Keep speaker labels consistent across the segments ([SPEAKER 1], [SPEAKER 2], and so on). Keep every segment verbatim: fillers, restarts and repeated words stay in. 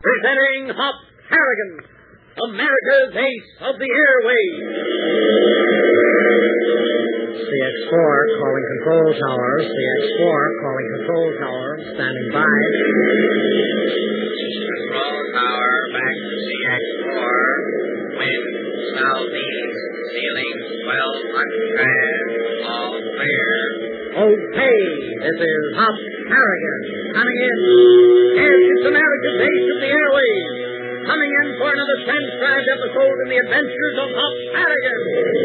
[SPEAKER 1] Presenting Hop Harrigan, America's Ace of the Airways.
[SPEAKER 2] C X four calling control tower. C X four calling control tower. Standing by.
[SPEAKER 3] Control tower, back to C X four. Wind, southeast, ceiling twelve hundred. All clear.
[SPEAKER 2] Okay, this is Hop Harrigan coming in.
[SPEAKER 1] Yes, it's America's Ace of the Airways. Coming in for another transcribed episode in the adventures of Hop Harrigan.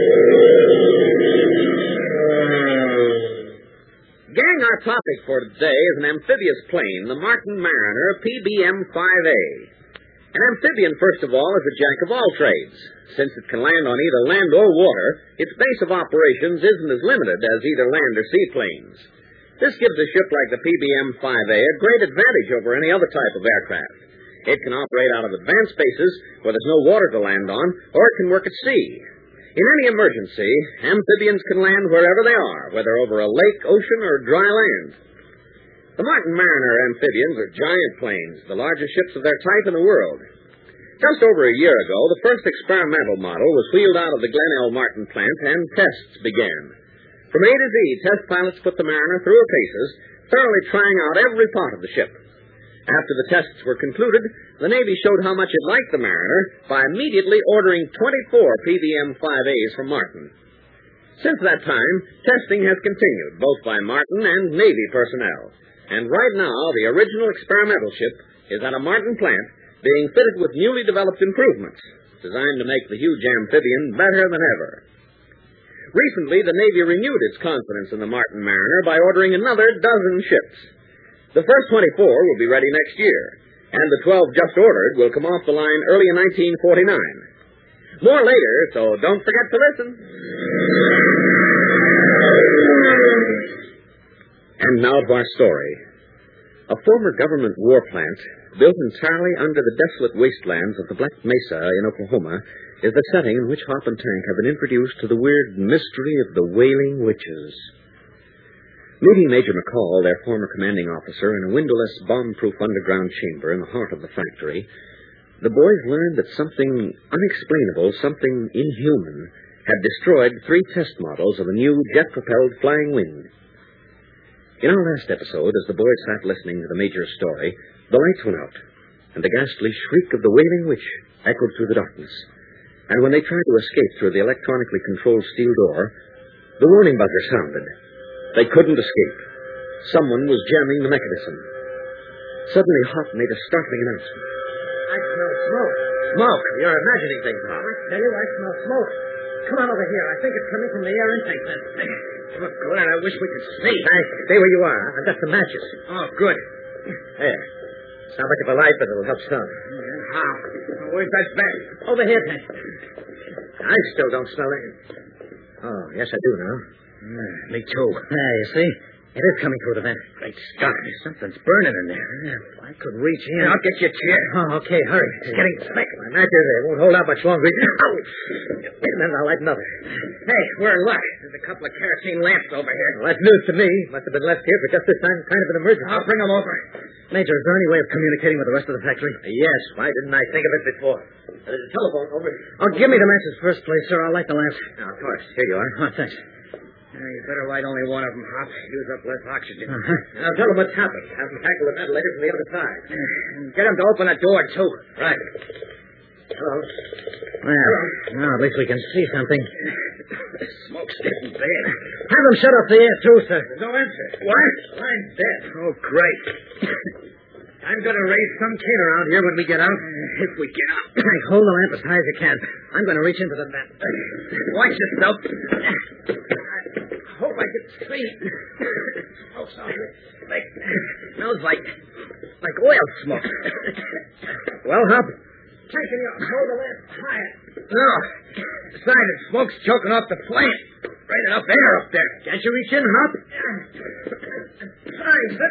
[SPEAKER 1] Gang, our topic for today is an amphibious plane, the Martin Mariner P B M five A. An amphibian, first of all, is a jack of all trades. Since it can land on either land or water, its base of operations isn't as limited as either land or seaplanes. This gives a ship like the P B M five A a great advantage over any other type of aircraft. It can operate out of advanced spaces where there's no water to land on, or it can work at sea. In any emergency, amphibians can land wherever they are, whether over a lake, ocean, or dry land. The Martin Mariner amphibians are giant planes, the largest ships of their type in the world. Just over a year ago, the first experimental model was wheeled out of the Glen L. Martin plant, and tests began. From A to Z, test pilots put the Mariner through her paces, thoroughly trying out every part of the ship. After the tests were concluded, the Navy showed how much it liked the Mariner by immediately ordering twenty-four P B M five A's from Martin. Since that time, testing has continued, both by Martin and Navy personnel. And right now, the original experimental ship is at a Martin plant being fitted with newly developed improvements designed to make the huge amphibian better than ever. Recently, the Navy renewed its confidence in the Martin Mariner by ordering another dozen ships. The first twenty-four will be ready next year, and the twelve just ordered will come off the line early in nineteen forty-nine. More later, so don't forget to listen. And now to our story. A former government war plant, built entirely under the desolate wastelands of the Black Mesa in Oklahoma, is the setting in which Hop and Tank have been introduced to the weird mystery of the Wailing Witches. Meeting Major McCall, their former commanding officer, in a windowless, bomb-proof underground chamber in the heart of the factory, the boys learned that something unexplainable, something inhuman, had destroyed three test models of a new jet-propelled flying wing. In our last episode, as the boys sat listening to the Major's story, the lights went out, and the ghastly shriek of the Wailing Witch echoed through the darkness. And when they tried to escape through the electronically controlled steel door, the warning buzzer sounded. They couldn't escape. Someone was jamming the mechanism. Suddenly, Hop made a startling announcement.
[SPEAKER 2] I smell smoke.
[SPEAKER 1] Smoke! You're imagining things, Hop.
[SPEAKER 2] I tell you, I smell smoke. Come on over here. I think it's coming from the air intake vent.
[SPEAKER 1] Oh, Glenn, I wish we could see.
[SPEAKER 2] Hey, stay where you are. I've got some matches.
[SPEAKER 1] Oh, good.
[SPEAKER 2] There. It's not much of a light, but it'll help some.
[SPEAKER 1] How? Where's that vent?
[SPEAKER 2] Over here, Tank. I still don't smell it. Oh, yes, I do now.
[SPEAKER 1] Mm, me too.
[SPEAKER 2] There, you see? It is coming through the vent.
[SPEAKER 1] Great Scott.
[SPEAKER 2] Something's burning in there. Yeah, if I could reach in.
[SPEAKER 1] I'll get you a chair.
[SPEAKER 2] Oh, okay, hurry. It's getting thick. My matches, they won't hold out much longer. Ouch! Wait a minute, I'll light another.
[SPEAKER 1] Hey, we're in luck. There's a couple of kerosene lamps over here.
[SPEAKER 2] Well, that's news to me. Must have been left here for just this time, kind of an emergency.
[SPEAKER 1] I'll bring them over.
[SPEAKER 2] Major, is there any way of communicating with the rest of the factory?
[SPEAKER 1] Yes. Why didn't I think of it before? There's a telephone over.
[SPEAKER 2] Oh, give me the matches first, please, sir. I'll light the lamps.
[SPEAKER 1] Now, of course. Here you are.
[SPEAKER 2] Oh, thanks.
[SPEAKER 1] Uh, you better light only one of them, Hop. Use up less oxygen.
[SPEAKER 2] Uh-huh.
[SPEAKER 1] Now, tell them what's happened. Have them tackle the ventilator from the other side. Get them to open the door, too. Right. Hello.
[SPEAKER 2] Well, now at least we can see something.
[SPEAKER 1] The smoke's getting bad.
[SPEAKER 2] Have them shut off the air, too, sir.
[SPEAKER 1] There's no answer. What? I'm dead. Oh, great. I'm going to raise some kid around here when we get out. Uh, if we get out.
[SPEAKER 2] Hold the lamp as high as you can. I'm going to reach into the vent.
[SPEAKER 1] Watch yourself. I hope I can see. Oh, sorry. Like, smells like, like oil smoke.
[SPEAKER 2] Well, Hop?
[SPEAKER 1] Taking you. Hold the lamp higher. No. Besides, the smoke's choking off the plant. Right enough air up there.
[SPEAKER 2] Can't you reach in, Hop?
[SPEAKER 1] Sorry, but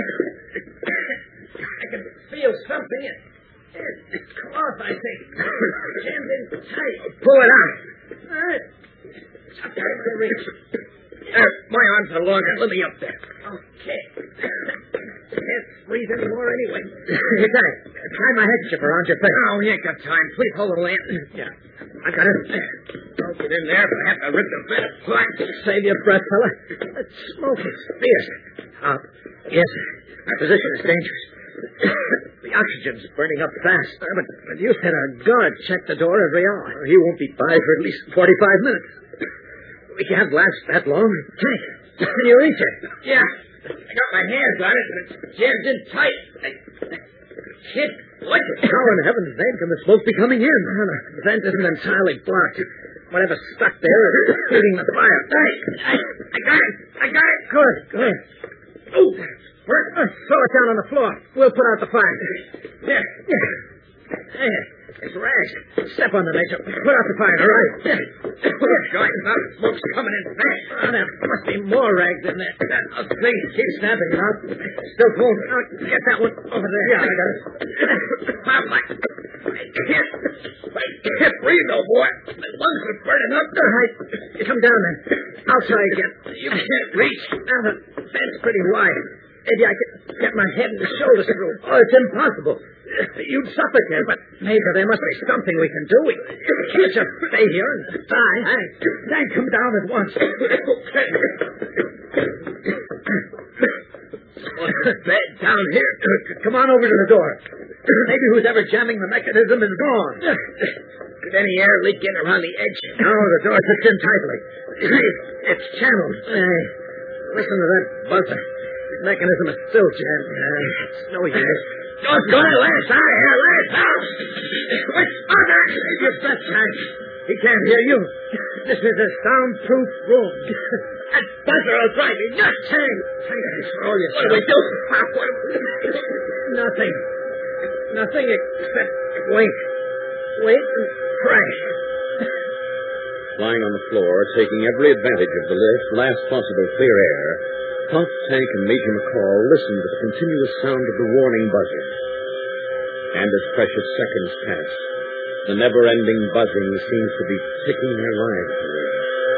[SPEAKER 1] I can feel something. It's cloth, I think. Jammed in tight. Pull it out. All right. It's up there to reach. There, my arms are longer. Let me up there. Okay. Can't breathe anymore anyway.
[SPEAKER 2] Lieutenant, tie my handkerchief around your face.
[SPEAKER 3] Oh, we ain't got time. Please hold the lamp.
[SPEAKER 2] Yeah. I got it.
[SPEAKER 3] Don't get in there if I have to rip the bed apart.
[SPEAKER 2] Save your breath, fella. That smoke is fierce. Uh, yes, our position is dangerous. The oxygen's burning up fast. Uh, but, but you said a guard check the door every hour. He won't be by for at least forty-five minutes. We can't last that long. Tank, can you reach it?
[SPEAKER 3] Yeah. I got my hands on it, but it's jammed in tight. I, I can't push it.
[SPEAKER 2] How in heaven's name can the smoke be coming in? The vent isn't entirely blocked. Whatever's stuck there is feeding the fire.
[SPEAKER 3] I, I, I got it. I got it.
[SPEAKER 2] Good, good.
[SPEAKER 3] Oh, first,
[SPEAKER 2] Uh, throw it down on the floor. We'll put out the fire.
[SPEAKER 3] there.
[SPEAKER 2] Yeah. There. It's rags. Step on the Major. Put out the fire. All right.
[SPEAKER 3] Going up. Smoke's coming in fast.
[SPEAKER 2] Oh, there must be more rags in there.
[SPEAKER 3] I'll see.
[SPEAKER 2] Keep snapping it out. Still cold. Now, get that one over there.
[SPEAKER 3] Yeah, I got it. Pop, I, I can't. I can't breathe, no boy. My lungs are burning up.
[SPEAKER 2] All right. Come down then. I'll try again.
[SPEAKER 3] You can't reach.
[SPEAKER 2] Now, the vent's pretty wide. Maybe I could get my head and shoulders through. Oh, it's impossible. You'd suffocate, but maybe there must be something we can do. We can't just stay here and die. Hank, Hank, come down at once.
[SPEAKER 3] Okay. Bed down here.
[SPEAKER 2] Come on over to the door. Maybe who's ever jamming the mechanism is gone.
[SPEAKER 3] Did any air leak in around the edge?
[SPEAKER 2] No, the door fits in tightly. It's channeled. Hey, listen to that buzzer. The mechanism is still jammed. Uh, it's no use.
[SPEAKER 3] Don't go last out here, last out. What's mother?
[SPEAKER 2] Save your breath, Hank. He can't hear you. This is a soundproof room.
[SPEAKER 3] That buzzer will drive me nuts.
[SPEAKER 2] Hank, Hank, control yourself.
[SPEAKER 3] What do we do? Pop, what do we do?
[SPEAKER 2] Nothing. Nothing except wait. Wait and pray.
[SPEAKER 1] Lying on the floor, taking every advantage of the last possible clear air, Pop, Tank, and Major McCall listened to the continuous sound of the warning buzzer. And as precious seconds passed, the never-ending buzzing seems to be ticking their lives away.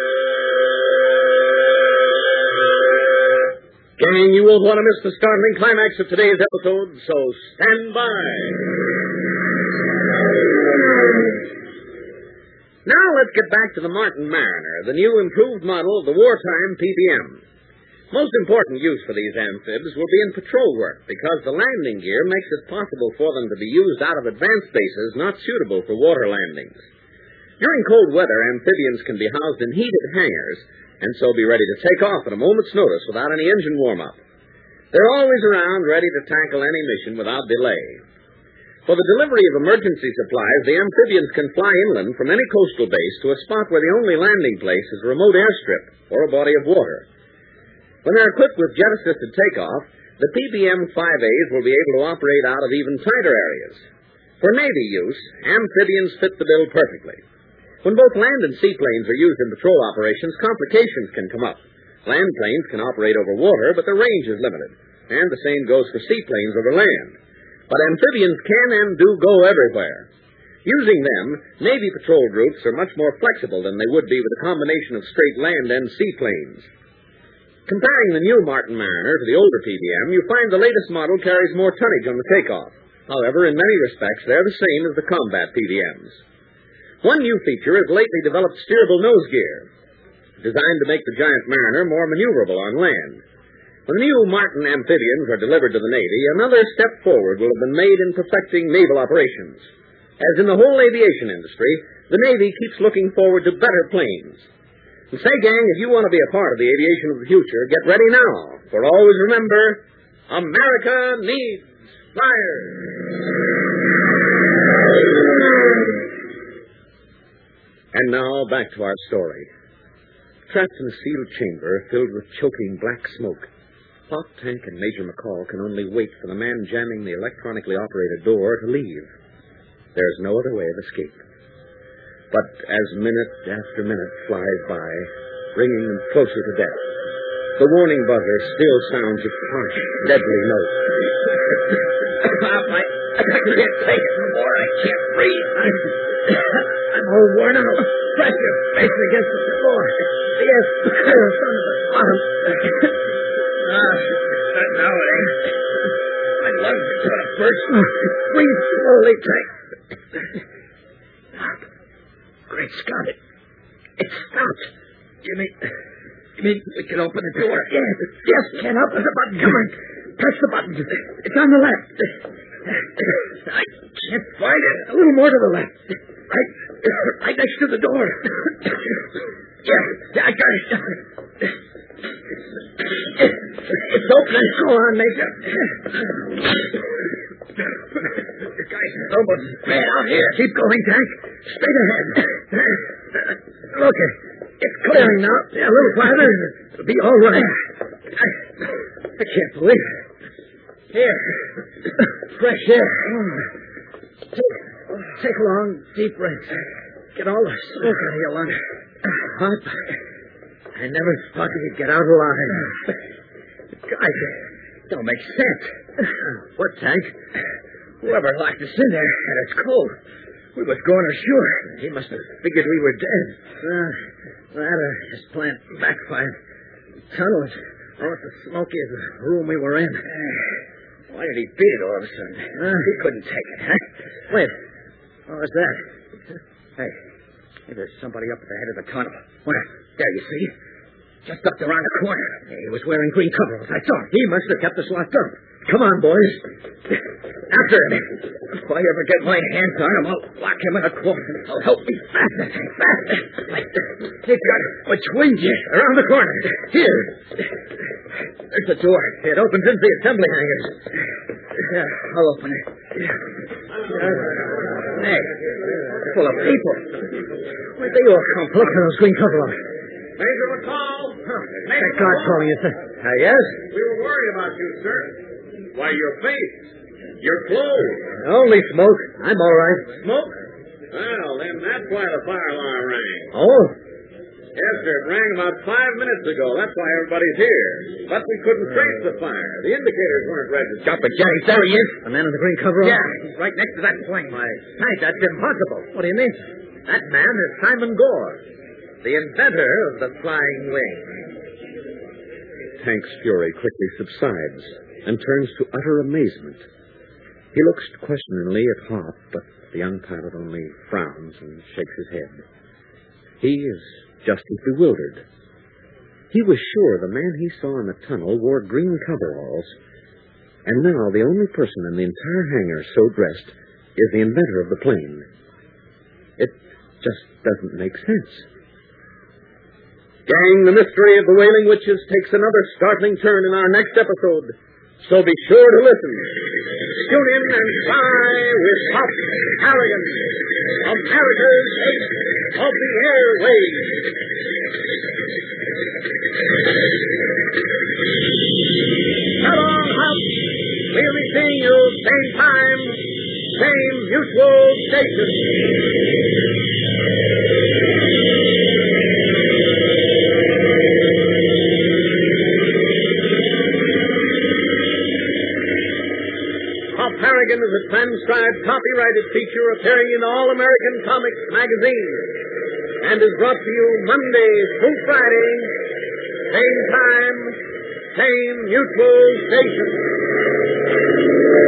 [SPEAKER 1] Gang, you won't want to miss the startling climax of today's episode, so stand by. Now let's get back to the Martin Mariner, the new improved model of the wartime P B M. Most important use for these amphibs will be in patrol work because the landing gear makes it possible for them to be used out of advanced bases not suitable for water landings. During cold weather, amphibians can be housed in heated hangars and so be ready to take off at a moment's notice without any engine warm-up. They're always around ready to tackle any mission without delay. For the delivery of emergency supplies, the amphibians can fly inland from any coastal base to a spot where the only landing place is a remote airstrip or a body of water. When they're equipped with jet-assisted takeoff, the P B M five A's will be able to operate out of even tighter areas. For Navy use, amphibians fit the bill perfectly. When both land and seaplanes are used in patrol operations, complications can come up. Land planes can operate over water, but their range is limited. And the same goes for seaplanes over land. But amphibians can and do go everywhere. Using them, Navy patrol groups are much more flexible than they would be with a combination of straight land and seaplanes. Comparing the new Martin Mariner to the older P B M, you find the latest model carries more tonnage on the takeoff. However, in many respects, they're the same as the combat P B Ms. One new feature is lately developed steerable nose gear, designed to make the giant Mariner more maneuverable on land. When the new Martin amphibians are delivered to the Navy, another step forward will have been made in perfecting naval operations. As in the whole aviation industry, the Navy keeps looking forward to better planes. And say, gang, if you want to be a part of the aviation of the future, get ready now. For always remember, America needs flyers. And now, back to our story. Trapped in a sealed chamber filled with choking black smoke, Pop, Tank, and Major McCall can only wait for the man jamming the electronically operated door to leave. There's no other way of escape. But as minute after minute flies by, bringing them closer to death, the warning buzzer still sounds its harsh, deadly note.
[SPEAKER 3] Pop, I, I can't take it anymore. I can't breathe. I'm,
[SPEAKER 2] I'm all worn out. Press your face against the floor. Yes, still some of the bottom.
[SPEAKER 3] Ah, not now, it ain't. My
[SPEAKER 2] on to the first. Breathe slowly, Tank. Stop. Great Scott, it, it stopped. You mean, you mean we can open the door? Yes, yes, Ken, up there's a button. Come on, press the button. It's on the left. I can't find it. A little more to the left. Right, right next to the door. Yeah, yeah, I got it. It's open. Go on, Major. The guy's almost way out here. Keep going, Tank. Straight ahead. Okay, it's clearing now. Yeah, a little farther. It'll be all right. I, I can't believe it. Here. Fresh air. Take, take long, deep breaths. Get all the smoke out of your lungs. Hot. I never thought you'd get out alive. Guys, it don't make sense. What, Tank? Whoever locked us in there had us cold. We was going ashore. He must have figured we were dead. Uh, that or his plan backfired. Tunnels. Oh, it's the smoky of the room we were in. Why did he beat it all of a sudden? Uh, he couldn't take it, huh? Wait. What was that? Hey, hey, there's somebody up at the head of the tunnel. Where? There, you see? Just up around the corner. He was wearing green coveralls. I saw him. He must have kept us locked up. Come on, boys. After him. If I ever get my hands on him, I'll lock him in a corner. Oh, help me faster. Faster. They've got between you. Around the corner. Here. There's the door. It opens into the assembly hangars. Yeah, I'll open it. Hey, full of people. Where'd they all come? Look at those green coveralls.
[SPEAKER 4] Major McCall.
[SPEAKER 2] Huh. Thank God calling you, sir. Uh, yes?
[SPEAKER 4] We were worried about you, sir. Why, your face, your clothes.
[SPEAKER 2] Only smoke. I'm all right.
[SPEAKER 4] Smoke? Well, then that's why the fire alarm rang.
[SPEAKER 2] Oh?
[SPEAKER 4] Yes, sir. It rang about five minutes ago. That's why everybody's here. But we couldn't trace the fire. The indicators weren't registered.
[SPEAKER 2] Stop it, Jenny. There he is. The man in the green coverall?
[SPEAKER 1] Yeah, he's right next to that plane.
[SPEAKER 2] Why,
[SPEAKER 1] Hank, that's impossible.
[SPEAKER 2] what do you mean?
[SPEAKER 1] That man is Simon Gore, the inventor of the flying wing.
[SPEAKER 5] Hank's fury quickly subsides and turns to utter amazement. He looks questioningly at Hop, but the young pilot only frowns and shakes his head. He is just as bewildered. He was sure the man he saw in the tunnel wore green coveralls, and now the only person in the entire hangar so dressed is the inventor of the plane. It just doesn't make sense.
[SPEAKER 4] Gang, the mystery of the Wailing Witches takes another startling turn in our next episode, so be sure to listen. Tune in and fly with Hop Harrigan, America's ace of the airwaves. So long, Hop. We'll be seeing you same time, same mutual station. Hop Harrigan is a transcribed, copyrighted feature appearing in All American Comics magazine and is brought to you Monday through Friday, same time, same mutual station.